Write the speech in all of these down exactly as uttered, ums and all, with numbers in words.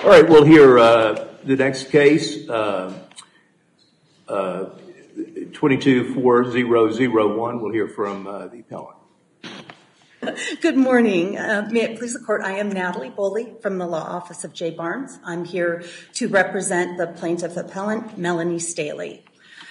All right, we'll hear uh, the next case, uh, uh, twenty-two four zero zero one. We'll hear from uh, the appellant. Good morning. Uh, may it please the court, I am Natalie Boley from the Law Office of J. Barnes. I'm here to represent the plaintiff appellant, Melanie Staley.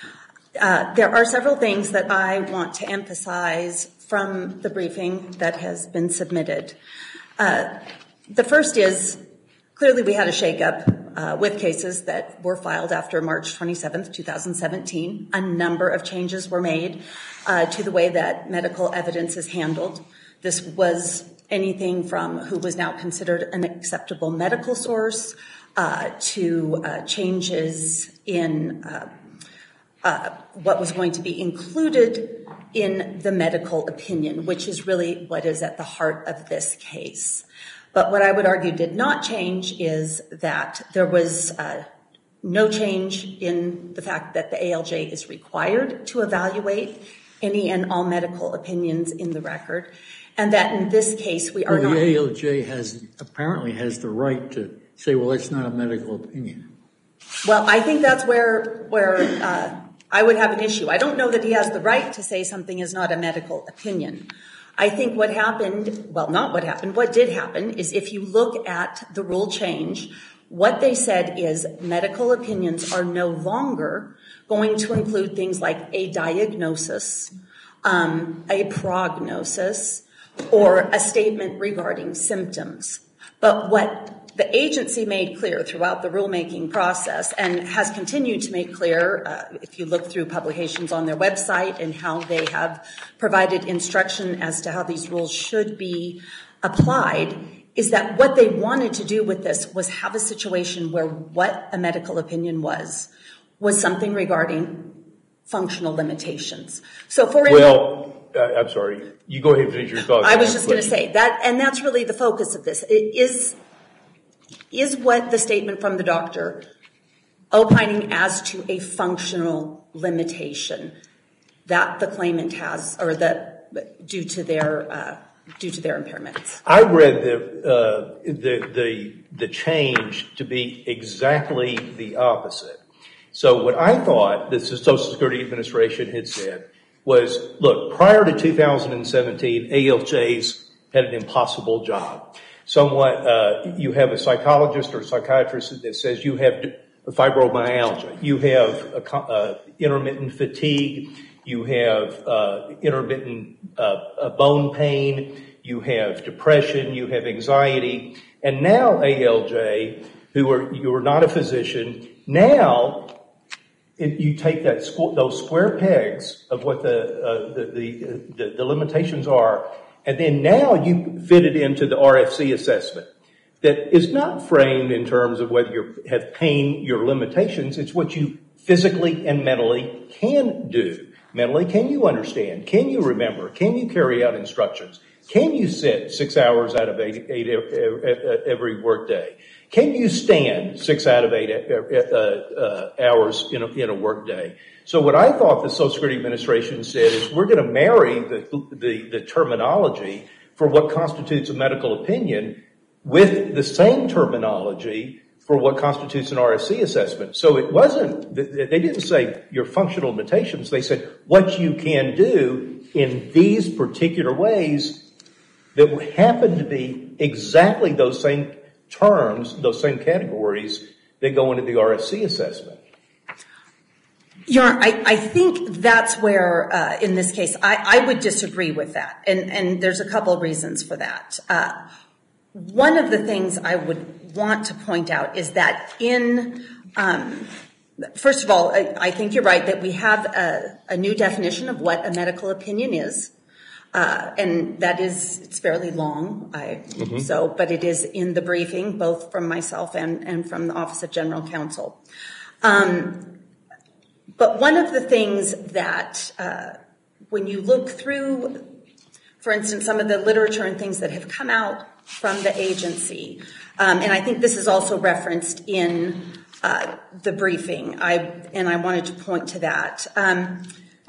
Uh, there are several things that I want to emphasize from the briefing that has been submitted. Uh, the first is, clearly we had a shakeup uh, with cases that were filed after March twenty-seventh, two thousand seventeen. A number of changes were made uh, to the way that medical evidence is handled. This was anything from who was now considered an acceptable medical source uh, to uh, changes in uh, uh, what was going to be included in the medical opinion, which is really what is at the heart of this case. But what I would argue did not change is that there was uh, no change in the fact that the A L J is required to evaluate any and all medical opinions in the record, and that in this case we are well, not. The A L J has apparently has the right to say, well, it's not a medical opinion. Well, I think that's where where uh, I would have an issue. I don't know that he has the right to say something is not a medical opinion. I think what happened, well, not what happened, what did happen is if you look at the rule change, what they said is medical opinions are no longer going to include things like a diagnosis, um, a prognosis, or a statement regarding symptoms. But what the agency made clear throughout the rulemaking process and has continued to make clear, uh, if you look through publications on their website and how they have provided instruction as to how these rules should be applied, is that what they wanted to do with this was have a situation where what a medical opinion was, was something regarding functional limitations. So for Well, uh, I'm sorry. You go ahead and finish your thoughts. I was just going to say that, and that's really the focus of this. It is, is what the statement from the doctor opining as to a functional limitation that the claimant has, or that due to their uh, due to their impairments. I read the, uh, the the the change to be exactly the opposite. So what I thought the Social Security Administration had said was, look, prior to two thousand seventeen, A L Js had an impossible job. Somewhat, uh, you have a psychologist or psychiatrist that says you have fibromyalgia, you have a, uh, intermittent fatigue, you have uh, intermittent uh, bone pain, you have depression, you have anxiety, and now A L J, who are you are not a physician, now if you take that those square pegs of what the, uh, the, the the the limitations are, and then now you fit it into the R F C assessment that is not framed in terms of whether you have pain, your limitations. It's what you physically and mentally can do. Mentally, can you understand? Can you remember? Can you carry out instructions? Can you sit six hours out of eight, eight every workday? Can you stand six out of eight uh, uh, hours in a, in a workday? So what I thought the Social Security Administration said is we're going to marry the, the, the terminology for what constitutes a medical opinion with the same terminology for what constitutes an R F C assessment. So it wasn't, they didn't say your functional limitations. They said what you can do in these particular ways that happen to be exactly those same terms, those same categories that go into the R F C assessment. Your Honor, I, I think that's where, uh, in this case, I, I would disagree with that. And, and there's a couple of reasons for that. Uh, one of the things I would want to point out is that in, um, first of all, I, I think you're right that we have a, a new definition of what a medical opinion is. Uh, and that is, it's fairly long, I, mm-hmm. so, but it is in the briefing, both from myself and, and from the Office of General Counsel. Um, but one of the things that, uh, when you look through, for instance, some of the literature and things that have come out from the agency, um, and I think this is also referenced in uh, the briefing, I and I wanted to point to that. Um,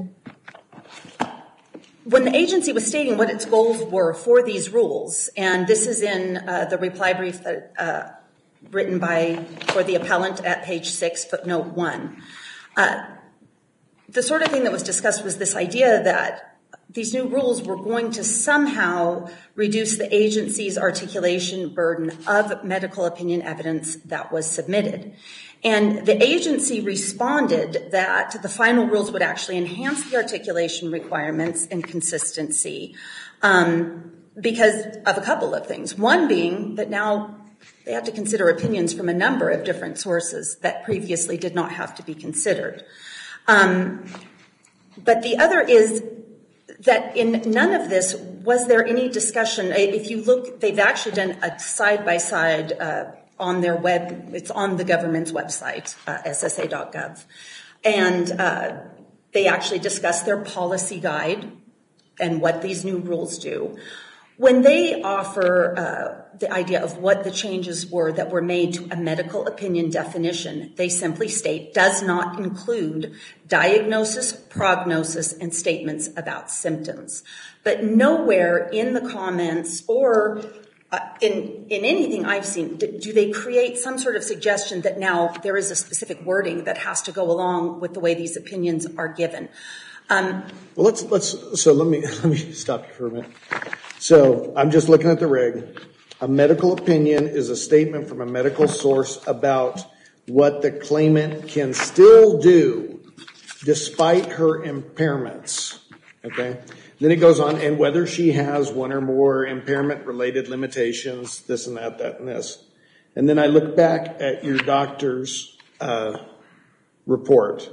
When the agency was stating what its goals were for these rules, and this is in uh, the reply brief that uh, written by, for the appellant at page six, footnote one. Uh, the sort of thing that was discussed was this idea that these new rules were going to somehow reduce the agency's articulation burden of medical opinion evidence that was submitted. And the agency responded that the final rules would actually enhance the articulation requirements and consistency um, because of a couple of things. One being that now they have to consider opinions from a number of different sources that previously did not have to be considered. Um, but the other is that in none of this was there any discussion. If you look, they've actually done a side-by-side uh, on their web, it's on the government's website, uh, S S A dot gov. And uh, they actually discuss their policy guide and what these new rules do. When they offer uh, the idea of what the changes were that were made to a medical opinion definition, they simply state does not include diagnosis, prognosis, and statements about symptoms. But nowhere in the comments or uh, in, in anything I've seen, do, do they create some sort of suggestion that now there is a specific wording that has to go along with the way these opinions are given. Um, well, let's, let's, so let me, let me stop you for a minute. So I'm just looking at the reg. A medical opinion is a statement from a medical source about what the claimant can still do despite her impairments. Okay? Then it goes on, and whether she has one or more impairment-related limitations, this and that, that and this. And then I look back at your doctor's uh, report,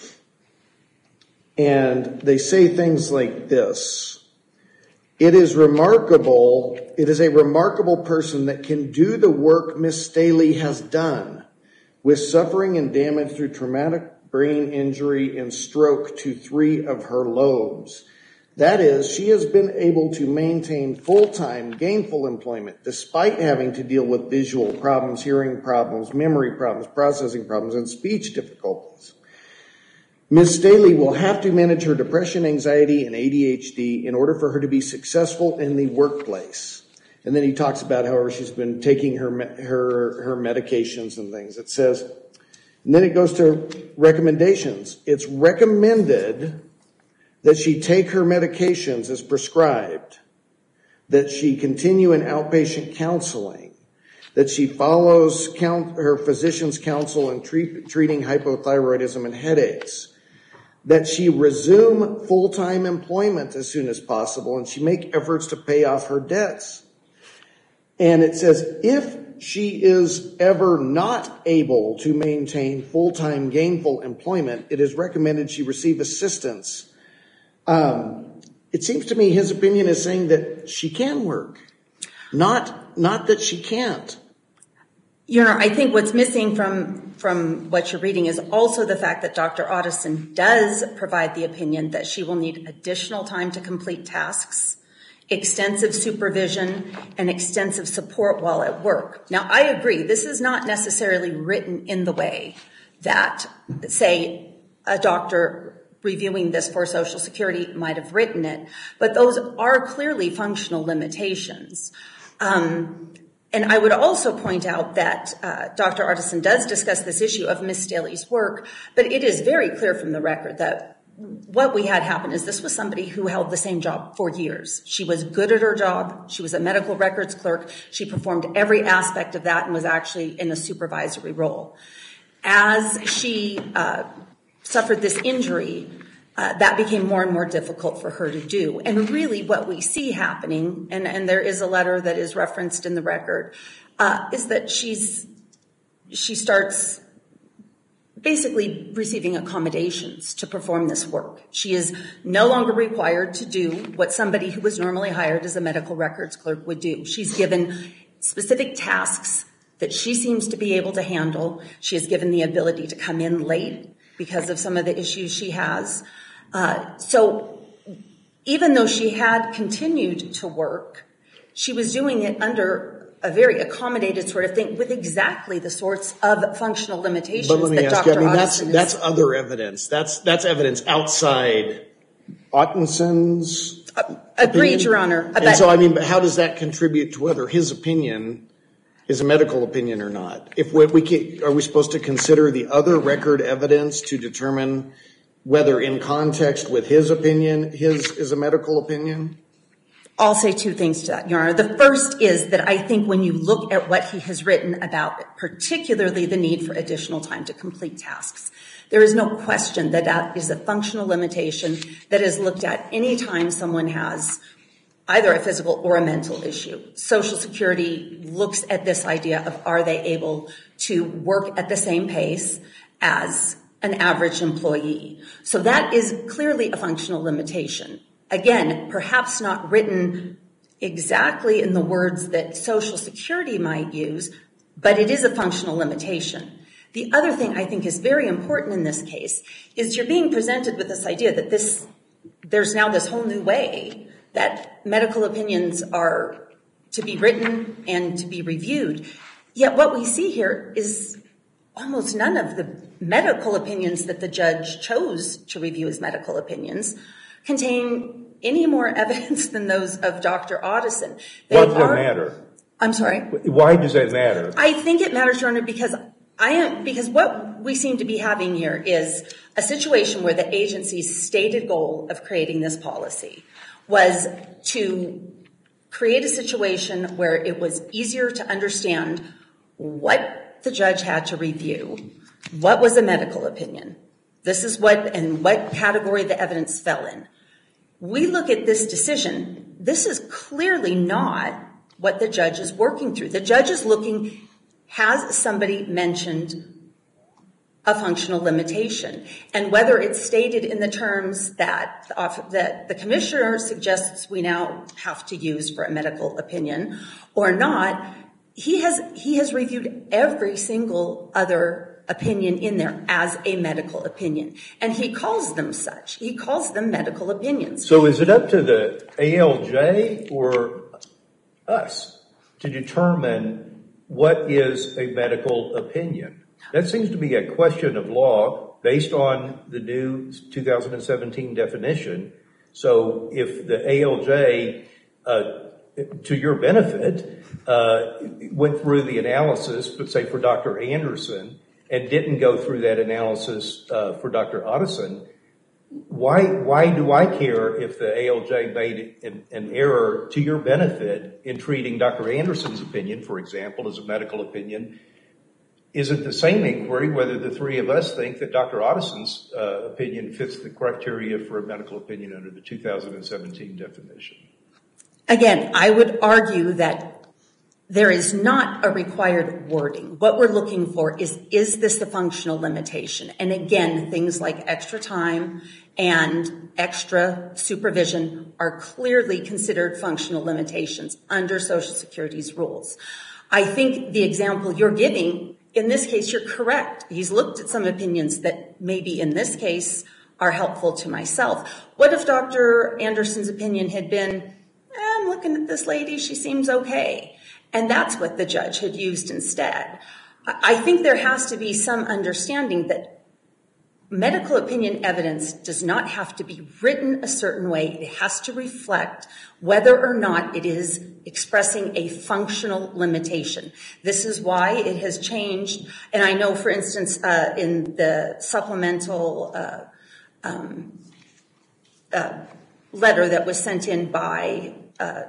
and they say things like this. It is remarkable, it is a remarkable person that can do the work Miss Staley has done with suffering and damage through traumatic brain injury and stroke to three of her lobes. That is, she has been able to maintain full-time gainful employment despite having to deal with visual problems, hearing problems, memory problems, processing problems, and speech difficulties. Miz Staley will have to manage her depression, anxiety, and A D H D in order for her to be successful in the workplace. And then he talks about however she's been taking her her her medications and things. It says, and then it goes to recommendations. It's recommended that she take her medications as prescribed, that she continue in outpatient counseling, that she follows count, her physician's counsel in treat, treating hypothyroidism and headaches, that she resume full-time employment as soon as possible, and she make efforts to pay off her debts. And it says, if she is ever not able to maintain full-time gainful employment, it is recommended she receive assistance. Um, it seems to me his opinion is saying that she can work, not, not that she can't. Your Honor, I think what's missing from, from what you're reading is also the fact that Doctor Otteson does provide the opinion that she will need additional time to complete tasks, extensive supervision, and extensive support while at work. Now, I agree, this is not necessarily written in the way that, say, a doctor reviewing this for Social Security might have written it, but those are clearly functional limitations. Um, And I would also point out that uh, Doctor Otteson does discuss this issue of Miz Staley's work, but it is very clear from the record that what we had happen is this was somebody who held the same job for years. She was good at her job. She was a medical records clerk. She performed every aspect of that and was actually in a supervisory role. As she uh, suffered this injury, Uh, that became more and more difficult for her to do. And really what we see happening, and, and there is a letter that is referenced in the record, uh, is that she's she starts basically receiving accommodations to perform this work. She is no longer required to do what somebody who was normally hired as a medical records clerk would do. She's given specific tasks that she seems to be able to handle. She is given the ability to come in late because of some of the issues she has. Uh, so even though she had continued to work, she was doing it under a very accommodated sort of thing with exactly the sorts of functional limitations but let me that ask Doctor you, I mean, Otteson that's, is. that's other evidence. That's, that's evidence outside Otteson's uh, Agreed, opinion. Your Honor. And so, I mean, but how does that contribute to whether his opinion is a medical opinion or not? If we, we can, are we supposed to consider the other record evidence to determine whether in context with his opinion, his is a medical opinion? I'll say two things to that, Your Honor. The first is that I think when you look at what he has written about, particularly the need for additional time to complete tasks, there is no question that that is a functional limitation that is looked at any time someone has either a physical or a mental issue. Social Security looks at this idea of are they able to work at the same pace as an average employee. So that is clearly a functional limitation. Again, perhaps not written exactly in the words that Social Security might use, but it is a functional limitation. The other thing I think is very important in this case is you're being presented with this idea that this there's now this whole new way that medical opinions are to be written and to be reviewed. Yet what we see here is almost none of the medical opinions that the judge chose to review as medical opinions contain any more evidence than those of Doctor Otteson. They Why does that are, matter? I'm sorry? Why does that matter? I think it matters, Your Honor, because I am because what we seem to be having here is a situation where the agency's stated goal of creating this policy was to create a situation where it was easier to understand what the judge had to review, what was a medical opinion. This is what and what category the evidence fell in. We look at this decision, this is clearly not what the judge is working through. The judge is looking, has somebody mentioned a functional limitation? And whether it's stated in the terms that, that the commissioner suggests we now have to use for a medical opinion or not, he has, he has reviewed every single other opinion in there as a medical opinion. And he calls them such. He calls them medical opinions. So is it up to the A L J or us to determine what is a medical opinion? That seems to be a question of law based on the new two thousand seventeen definition. So if the A L J, uh, to your benefit, uh, went through the analysis, but say for Doctor Anderson, and didn't go through that analysis uh, for Doctor Otteson, why why do I care if the A L J made an, an error to your benefit in treating Doctor Anderson's opinion, for example, as a medical opinion? Is it the same inquiry whether the three of us think that Doctor Otteson's uh, opinion fits the criteria for a medical opinion under the two thousand seventeen definition? Again, I would argue that there is not a required wording. What we're looking for is, is this the functional limitation? And again, things like extra time and extra supervision are clearly considered functional limitations under Social Security's rules. I think the example you're giving, in this case, you're correct. He's looked at some opinions that maybe in this case are helpful to myself. What if Doctor Anderson's opinion had been, eh, I'm looking at this lady, she seems okay. And that's what the judge had used instead. I think there has to be some understanding that medical opinion evidence does not have to be written a certain way. It has to reflect whether or not it is expressing a functional limitation. This is why it has changed. And I know, for instance, uh, in the supplemental uh, um, uh, letter that was sent in by uh,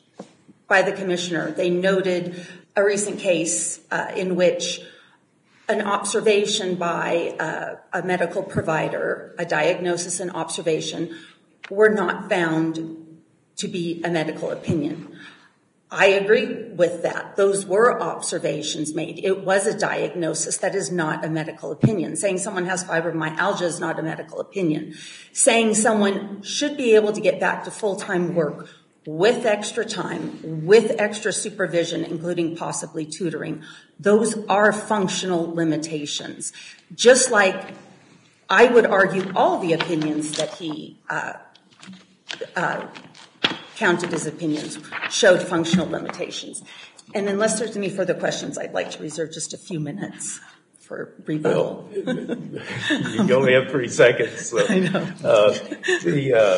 by the commissioner, they noted a recent case uh, in which an observation by uh, a medical provider, a diagnosis and observation, were not found to be a medical opinion. I agree with that. Those were observations made. It was a diagnosis. That is not a medical opinion. Saying someone has fibromyalgia is not a medical opinion. Saying someone should be able to get back to full-time work with extra time, with extra supervision, including possibly tutoring, those are functional limitations. Just like I would argue all the opinions that he uh, uh, counted as opinions showed functional limitations. And unless there's any further questions, I'd like to reserve just a few minutes for rebuttal. Well, you only have three seconds. So, I know. Uh, the, uh,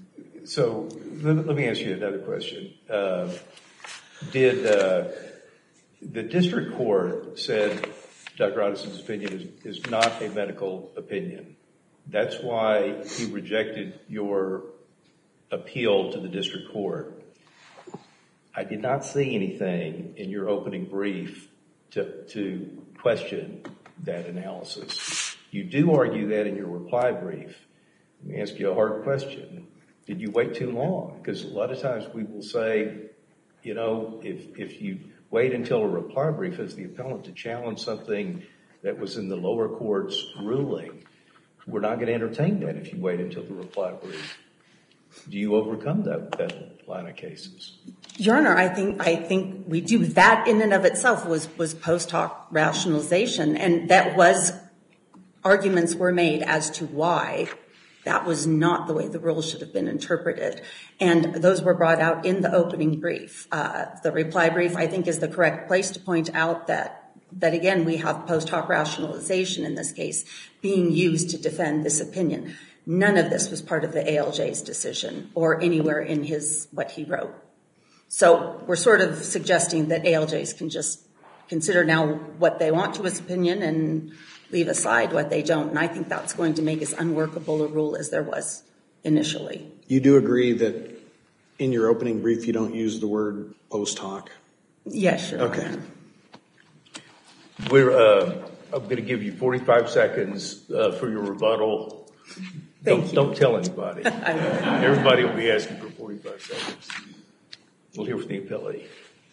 so let, let me ask you another question. Uh, did uh, the district court said Doctor Ottison's opinion is, is not a medical opinion. That's why he rejected your appeal to the district court. I did not see anything in your opening brief to, to question that analysis. You do argue that in your reply brief. Let me ask you a hard question. Did you wait too long? Because a lot of times we will say, you know, if, if you wait until a reply brief as the appellant to challenge something that was in the lower court's ruling, we're not going to entertain that if you wait until the reply brief. Do you overcome that, that line of cases? Your Honor, I think I think we do. That in and of itself was was post hoc rationalization, and that was arguments were made as to why that was not the way the rules should have been interpreted, and those were brought out in the opening brief. Uh, the reply brief, I think, is the correct place to point out that that again we have post hoc rationalization in this case being used to defend this opinion. None of this was part of the A L J's decision or anywhere in his what he wrote. So we're sort of suggesting that A L Js can just consider now what they want to his opinion and leave aside what they don't. And I think that's going to make as unworkable a rule as there was initially. You do agree that in your opening brief you don't use the word post hoc? Yes, Your Okay. Honor. We're, uh, I'm going to give you forty-five seconds uh, for your rebuttal. Thank Don't, you. don't tell anybody. Everybody will be asking for forty-five seconds. We'll hear from the appellee.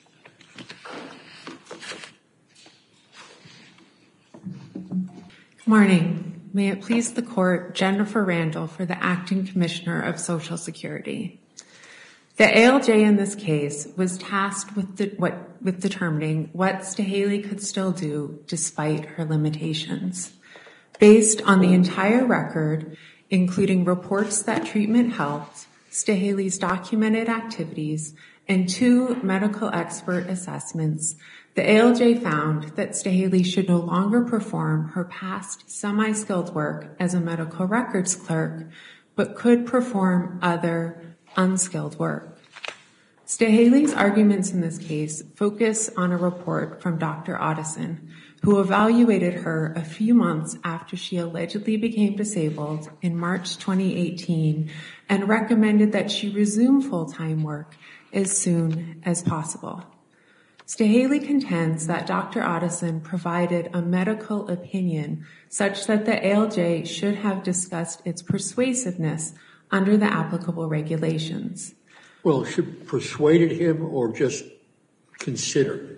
Good morning. May it please the court, Jennifer Randall for the Acting Commissioner of Social Security. The A L J in this case was tasked with, de- what, with determining what Stahaley could still do despite her limitations. Based on the entire record, including reports that treatment helped, Stahaley's documented activities, and two medical expert assessments, the A L J found that Stahaley should no longer perform her past semi-skilled work as a medical records clerk, but could perform other unskilled work. Stahaley's arguments in this case focus on a report from Doctor Ottison, who evaluated her a few months after she allegedly became disabled in March twenty eighteen and recommended that she resume full-time work as soon as possible. Stahaley contends that Doctor Ottison provided a medical opinion such that the A L J should have discussed its persuasiveness under the applicable regulations. Well, should persuaded him or just considered?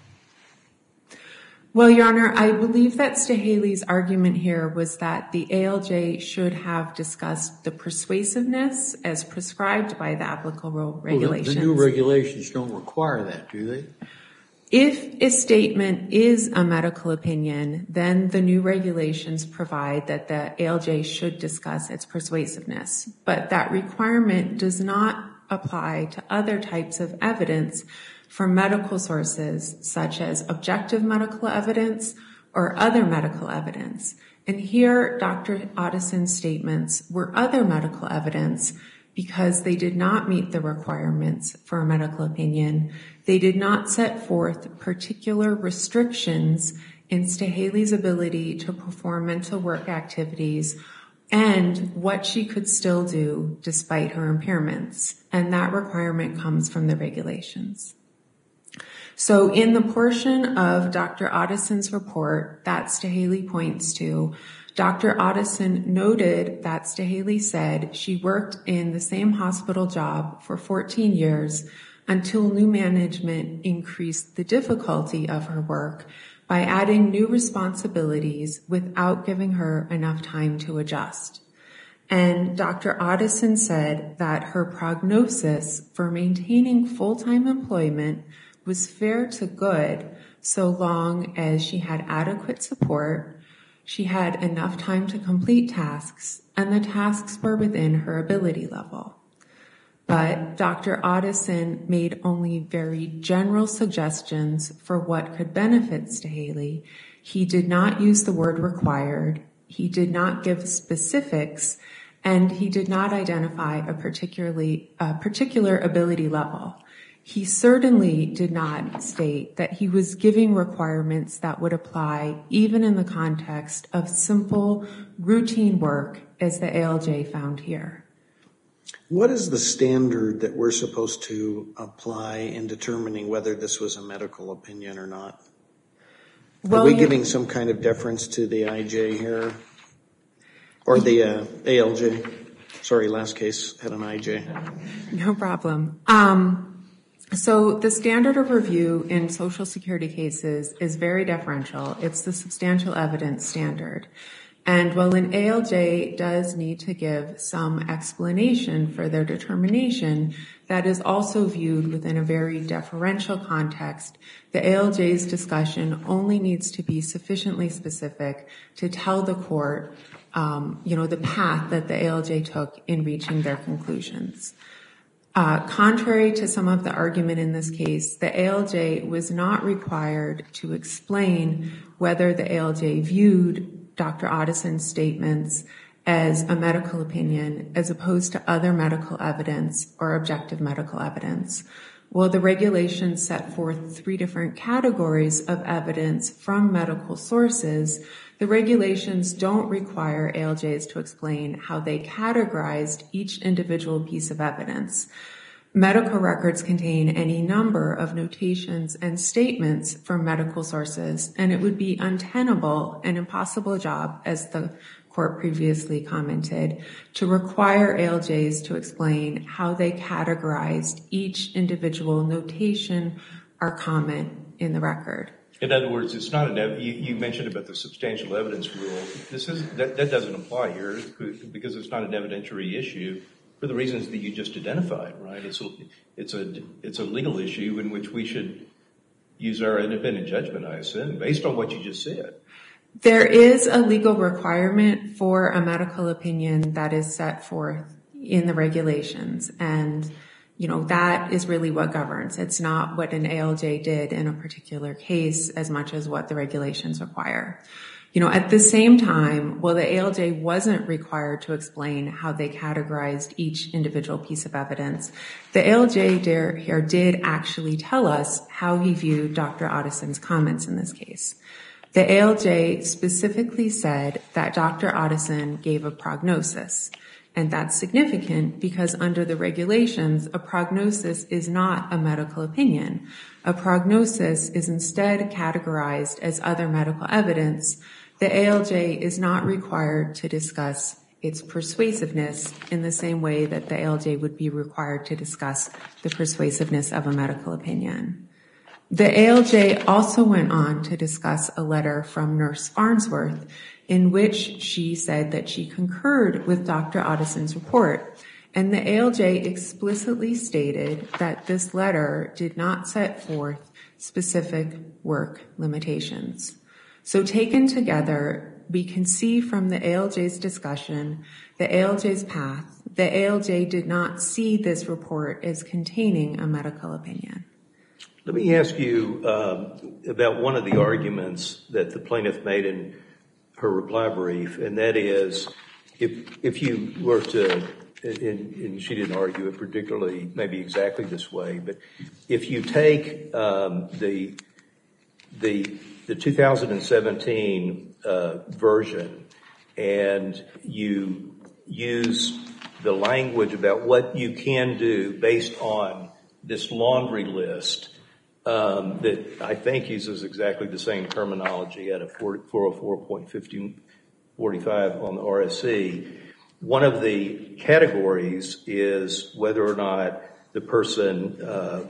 Well, Your Honor, I believe that Stahaley's argument here was that the A L J should have discussed the persuasiveness as prescribed by the applicable regulations. Well, the, the new regulations don't require that, do they? If a statement is a medical opinion, then the new regulations provide that the A L J should discuss its persuasiveness. But that requirement does not apply to other types of evidence from medical sources, such as objective medical evidence or other medical evidence. And here, Doctor Ottison's statements were other medical evidence because they did not meet the requirements for a medical opinion. They did not set forth particular restrictions in Stahaley's ability to perform mental work activities and what she could still do despite her impairments. And that requirement comes from the regulations. So in the portion of Doctor Ottison's report that Stahaley points to, Doctor Ottison noted that Stahaley said she worked in the same hospital job for fourteen years until new management increased the difficulty of her work by adding new responsibilities without giving her enough time to adjust. And Doctor Ottison said that her prognosis for maintaining full-time employment was fair to good so long as she had adequate support, she had enough time to complete tasks, and the tasks were within her ability level. But Doctor Ottison made only very general suggestions for what could benefit Stahaley. He did not use the word required, he did not give specifics, and he did not identify a particularly a particular ability level. He certainly did not state that he was giving requirements that would apply even in the context of simple, routine work as the A L J found here. What is the standard that we're supposed to apply in determining whether this was a medical opinion or not? Well, Are we you- giving some kind of deference to the I J here? Or the uh, A L J? Sorry, last case had an I J. No problem. Um, so the standard of review in Social Security cases is very deferential. It's the substantial evidence standard. And while an A L J does need to give some explanation for their determination, that is also viewed within a very deferential context. The A L J's discussion only needs to be sufficiently specific to tell the court, um, you know, the path that the A L J took in reaching their conclusions. Uh, contrary to some of the argument in this case, the A L J was not required to explain whether the A L J viewed Doctor Ottison's statements as a medical opinion as opposed to other medical evidence or objective medical evidence. Well, the regulations set forth three different categories of evidence from medical sources. The regulations don't require A L Js to explain how they categorized each individual piece of evidence. Medical records contain any number of notations and statements from medical sources, and it would be untenable and impossible job, as the court previously commented, to require A L Js to explain how they categorized each individual notation or comment in the record. In other words, it's not an, you, you mentioned about the substantial evidence rule. This is, that, that doesn't apply here because it's not an evidentiary issue for the reasons that you just identified, right? It's a, it's a, it's a legal issue in which we should use our independent judgment, I assume, based on what you just said. There is a legal requirement for a medical opinion that is set forth in the regulations, and you know, that is really what governs. It's not what an A L J did in a particular case as much as what the regulations require. You know, at the same time, while the A L J wasn't required to explain how they categorized each individual piece of evidence, the A L J here did actually tell us how he viewed Doctor Ottison's comments in this case. The A L J specifically said that Doctor Ottison gave a prognosis. And that's significant because under the regulations, a prognosis is not a medical opinion. A prognosis is instead categorized as other medical evidence. The A L J is not required to discuss its persuasiveness in the same way that the A L J would be required to discuss the persuasiveness of a medical opinion. The A L J also went on to discuss a letter from Nurse Farnsworth in which she said that she concurred with Doctor Ottison's report. And the A L J explicitly stated that this letter did not set forth specific work limitations. So taken together, we can see from the A L J's discussion, the A L J's path, the A L J did not see this report as containing a medical opinion. Let me ask you um, about one of the arguments that the plaintiff made in her reply brief, and that is, if if you were to, and, and she didn't argue it particularly, maybe exactly this way, but if you take um, the the the two thousand seventeen uh, version and you use the language about what you can do based on this laundry list um, that I think uses exactly the same terminology out of four oh four point fifteen forty-five on the R S C. One of the categories is whether or not the person uh,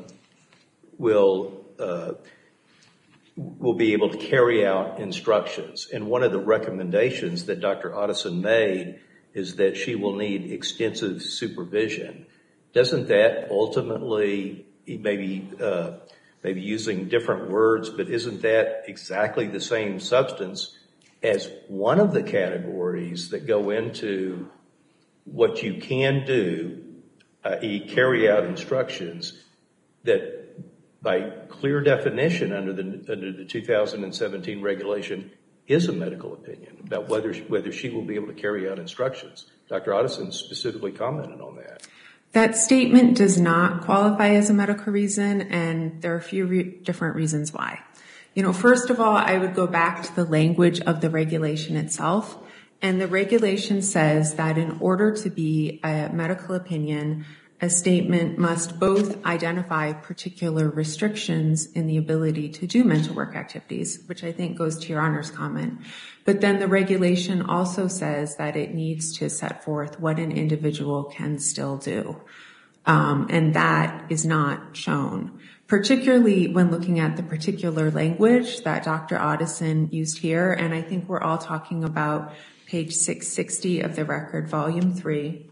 will uh, will be able to carry out instructions. And one of the recommendations that Doctor Ottison made is that she will need extensive supervision. Doesn't that ultimately, maybe uh, maybe using different words, but isn't that exactly the same substance as one of the categories that go into what you can do, that is carry out instructions, that by clear definition under the under the two thousand seventeen regulation is a medical opinion about whether whether she will be able to carry out instructions? Doctor Ottison specifically commented on that. That statement does not qualify as a medical reason, and there are a few re- different reasons why. You know, first of all, I would go back to the language of the regulation itself, and the regulation says that in order to be a medical opinion, a statement must both identify particular restrictions in the ability to do mental work activities, which I think goes to Your Honor's comment, but then the regulation also says that it needs to set forth what an individual can still do, um, and that is not shown, particularly when looking at the particular language that Doctor Otteson used here, and I think we're all talking about page six sixty of the record, volume three.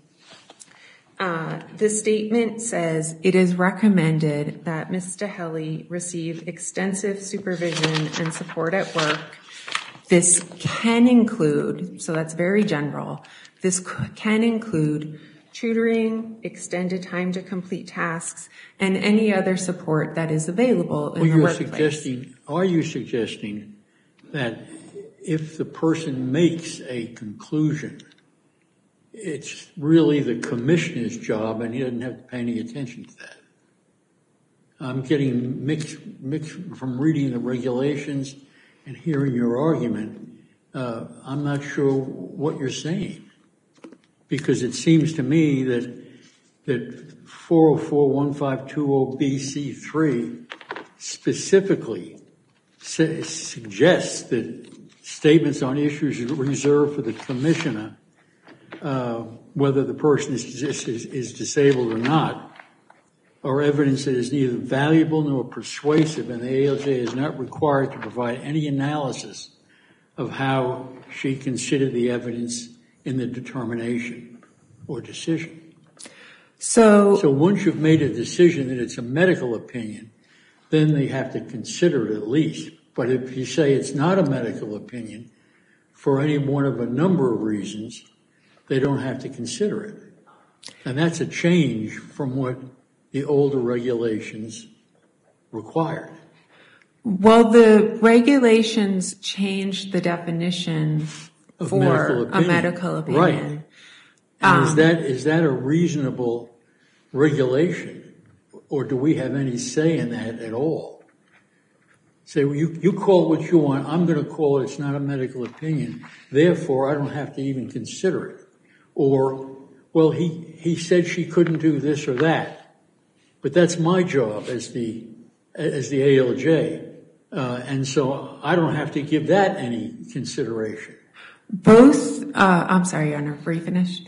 Uh, the statement says, it is recommended that Miz Stahelli receive extensive supervision and support at work. This can include, so that's very general, this can include tutoring, extended time to complete tasks, and any other support that is available in well, the you're workplace. Suggesting, are you suggesting that if the person makes a conclusion, it's really the commissioner's job and he doesn't have to pay any attention to that? I'm getting mixed, mixed from reading the regulations and hearing your argument. Uh, I'm not sure what you're saying, because it seems to me that that four oh four one five two oh B C three specifically su- suggests that statements on issues reserved for the commissioner, uh, whether the person is, is, is disabled or not, are evidence that is neither valuable nor persuasive, and the A L J is not required to provide any analysis of how she considered the evidence in the determination or decision. So, So once you've made a decision that it's a medical opinion, then they have to consider it at least. But if you say it's not a medical opinion for any one of a number of reasons, they don't have to consider it. And that's a change from what the older regulations required. well, the regulations changed the definition Of for medical a opinion. medical opinion. Right. And is that is that a reasonable regulation, or do we have any say in that at all? Say, well, you, you call it what you want, I'm going to call it it's not a medical opinion, therefore I don't have to even consider it. Or, well, he, he said she couldn't do this or that, but that's my job as the, as the A L J, uh, and so I don't have to give that any consideration. Both, uh, I'm sorry, Your Honor, were you finished?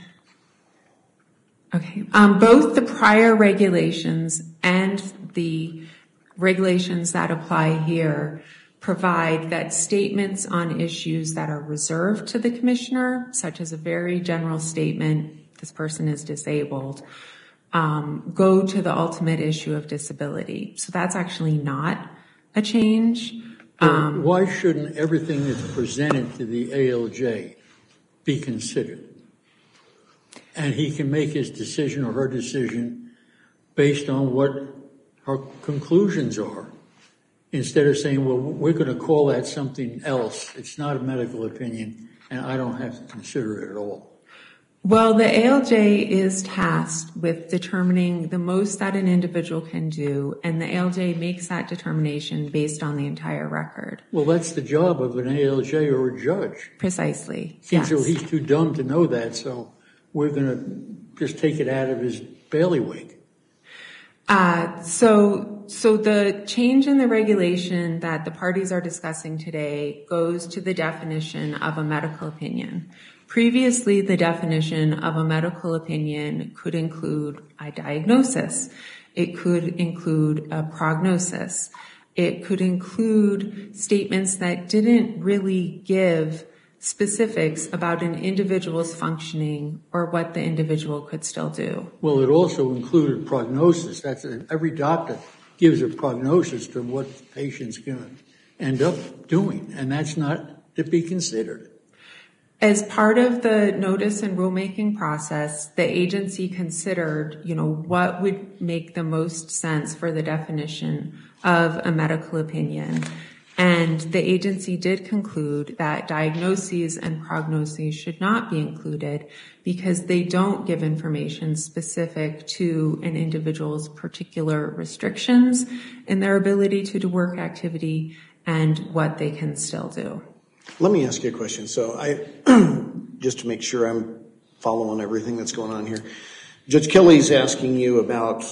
Okay. Um, both the prior regulations and the regulations that apply here provide that statements on issues that are reserved to the commissioner, such as a very general statement, this person is disabled, um, go to the ultimate issue of disability. So that's actually not a change. Um, Why shouldn't everything that's presented to the A L J be considered? And he can make his decision or her decision based on what her conclusions are, instead of saying, well, we're going to call that something else. It's not a medical opinion, and I don't have to consider it at all. Well, the A L J is tasked with determining the most that an individual can do, and the A L J makes that determination based on the entire record. Well, that's the job of an A L J or a judge. Precisely, Seems yes. so he's too dumb to know that, so we're going to just take it out of his bailiwick. Uh, so, so the change in the regulation that the parties are discussing today goes to the definition of a medical opinion. Previously, the definition of a medical opinion could include a diagnosis. It could include a prognosis. It could include statements that didn't really give specifics about an individual's functioning or what the individual could still do. Well, it also included prognosis. That's a, every doctor gives a prognosis to what the patient's going to end up doing, and that's not to be considered. As part of the notice and rulemaking process, the agency considered, you know, what would make the most sense for the definition of a medical opinion. And the agency did conclude that diagnoses and prognoses should not be included because they don't give information specific to an individual's particular restrictions in their ability to do work activity and what they can still do. Let me ask you a question. So I, just to make sure I'm following everything that's going on here. Judge Kelly's asking you about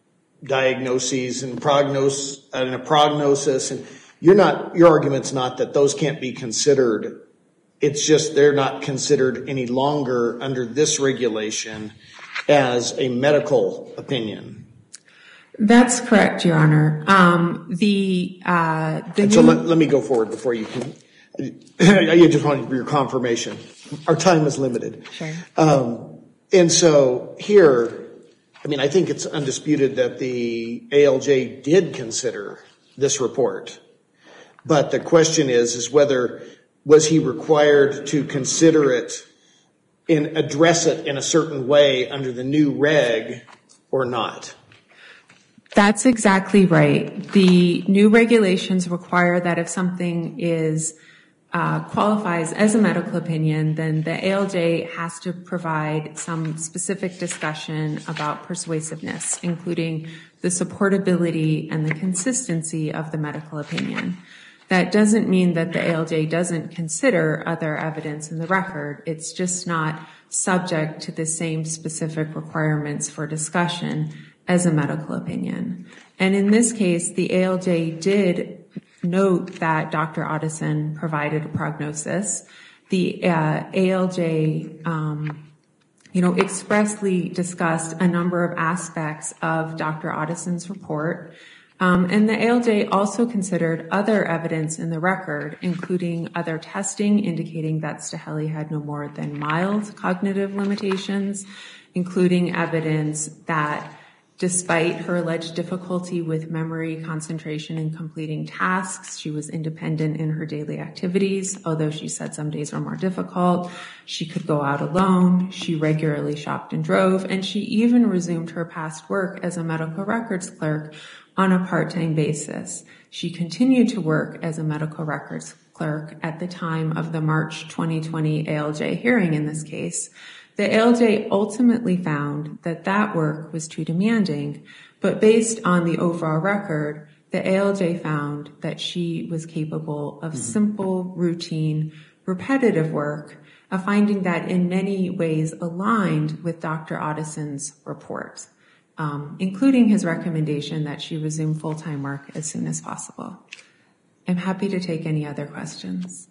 diagnoses and prognosis and a prognosis, and you're not, your argument's not that those can't be considered. It's just they're not considered any longer under this regulation as a medical opinion. That's correct, Your Honor. Um, the uh, the and new... so let, let me go forward before you can. I just wanted your confirmation. Our time is limited. Sure. Um, and so here, I mean, I think it's undisputed that the A L J did consider this report. But the question is, is whether was he required to consider it and address it in a certain way under the new reg or not? That's exactly right. The new regulations require that if something is uh, qualifies as a medical opinion, then the A L J has to provide some specific discussion about persuasiveness, including the supportability and the consistency of the medical opinion. That doesn't mean that the A L J doesn't consider other evidence in the record. It's just not subject to the same specific requirements for discussion as a medical opinion. And in this case, the A L J did note that Doctor Otteson provided a prognosis. The uh, A L J, um, you know, expressly discussed a number of aspects of Doctor Otteson's report. Um, and the A L J also considered other evidence in the record, including other testing indicating that Staheli had no more than mild cognitive limitations, including evidence that despite her alleged difficulty with memory, concentration, and completing tasks, she was independent in her daily activities, although she said some days were more difficult. She could go out alone. She regularly shopped and drove, and she even resumed her past work as a medical records clerk on a part-time basis. She continued to work as a medical records clerk at the time of the March twenty twenty A L J hearing in this case. The A L J ultimately found that that work was too demanding, but based on the overall record, the A L J found that she was capable of simple, routine, repetitive work, a finding that in many ways aligned with Doctor Otteson's report, um, including his recommendation that she resume full-time work as soon as possible. I'm happy to take any other questions.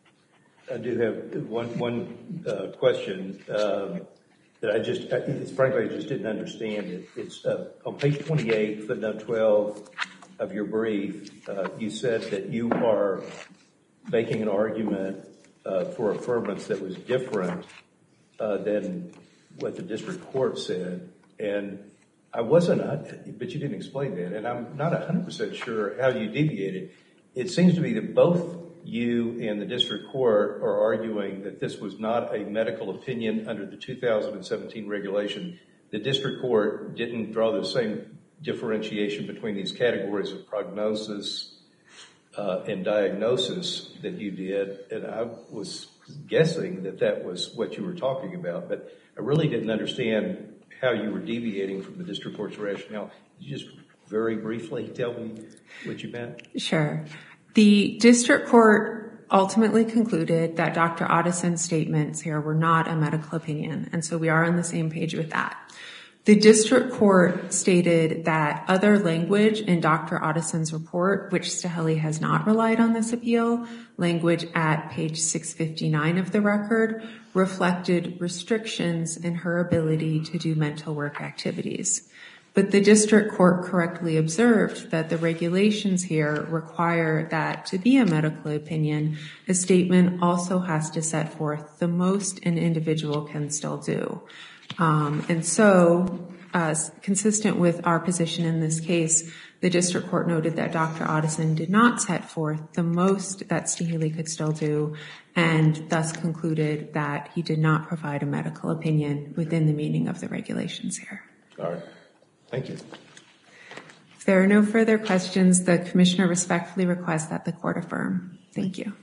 I do have one one uh, question um, that I just, I, it's, frankly, I just didn't understand it. It's uh, on page twenty-eight, footnote twelve of your brief. Uh, you said that you are making an argument uh, for affirmance that was different uh, than what the district court said, and I wasn't, but you didn't explain that, and I'm not one hundred percent sure how you deviated. It seems to be that both you and the district court are arguing that this was not a medical opinion under the two thousand seventeen regulation. The district court didn't draw the same differentiation between these categories of prognosis uh, and diagnosis that you did, and I was guessing that that was what you were talking about, but I really didn't understand how you were deviating from the district court's rationale. Could you just very briefly tell me what you meant? Sure. The district court ultimately concluded that Doctor Otteson's statements here were not a medical opinion, and so we are on the same page with that. The district court stated that other language in Doctor Otteson's report, which Staheli has not relied on this appeal, language at page six fifty-nine of the record, reflected restrictions in her ability to do mental work activities. But the district court correctly observed that the regulations here require that to be a medical opinion, a statement also has to set forth the most an individual can still do. Um, and so, uh, consistent with our position in this case, the district court noted that Doctor Otteson did not set forth the most that Staheli could still do, and thus concluded that he did not provide a medical opinion within the meaning of the regulations here. All right. Thank you. If there are no further questions, the Commissioner respectfully requests that the Court affirm. Thank you.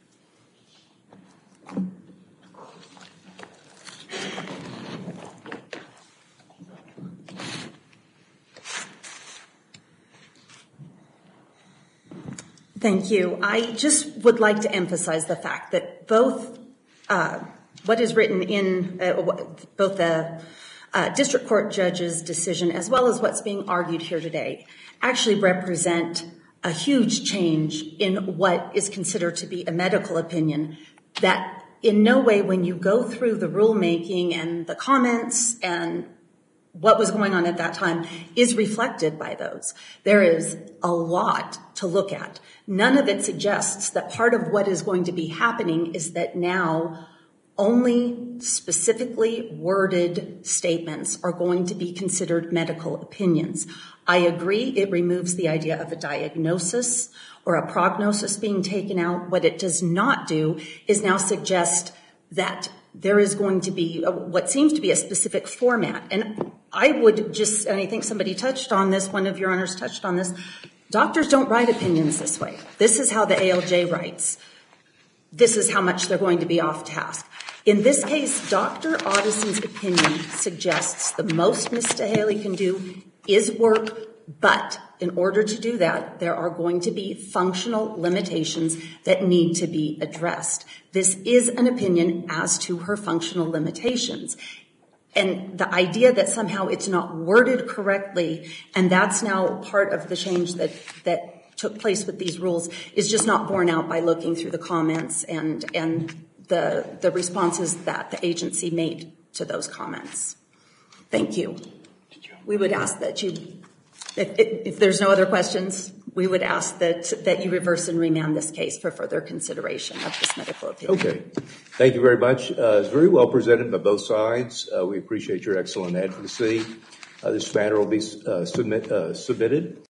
Thank you. I just would like to emphasize the fact that both uh, what is written in uh, both the uh, district court judge's decision as well as what's being argued here today actually represent a huge change in what is considered to be a medical opinion that in no way, when you go through the rulemaking and the comments and what was going on at that time, is reflected by those. There is a lot to look at. None of it suggests that part of what is going to be happening is that now only specifically worded statements are going to be considered medical opinions. I agree it removes the idea of a diagnosis or a prognosis being taken out. What it does not do is now suggest that there is going to be a, what seems to be a specific format. And I would just, and I think somebody touched on this, one of your honors touched on this, doctors don't write opinions this way. This is how the A L J writes. This is how much they're going to be off task. In this case, Doctor Odyssey's opinion suggests the most Mister Haley can do is work, but in order to do that, there are going to be functional limitations that need to be addressed. This is an opinion as to her functional limitations. And the idea that somehow it's not worded correctly, and that's now part of the change that, that took place with these rules, is just not borne out by looking through the comments and, and the, the responses that the agency made to those comments. Thank you. We would ask that you, if, if there's no other questions, we would ask that, that you reverse and remand this case for further consideration of this medical opinion. Okay. Thank you very much. Uh, it's very well presented by both sides. Uh, we appreciate your excellent advocacy. Uh, this matter will be uh, submit, uh, submitted.